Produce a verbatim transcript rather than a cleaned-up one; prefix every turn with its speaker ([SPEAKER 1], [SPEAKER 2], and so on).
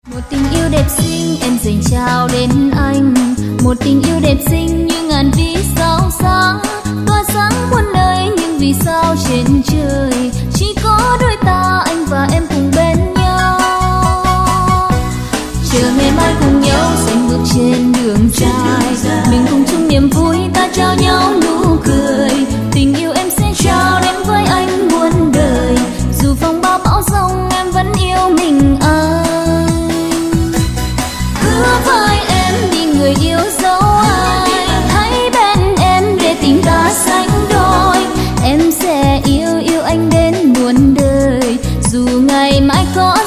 [SPEAKER 1] Một tình yêu đẹp xinh em dành trao đến anh, một tình yêu đẹp xinh như ngàn vì sao sáng, tỏa sáng muôn nơi nhưng vì sao trên trời chỉ có đôi ta anh và em cùng bên nhau. Chờ ngày mai cùng nhau sánh bước trên đường dài, mình cùng chung niềm vui ta trao nhau nụ cười. Tình yêu em sẽ trao đến với anh muôn đời, dù phong ba bão giông em vẫn yêu mình anh. Hứa với em đi người yêu dấu anh, hãy bên em để tình ta sánh đôi. Em sẽ yêu yêu anh đến muôn đời, dù ngày mai có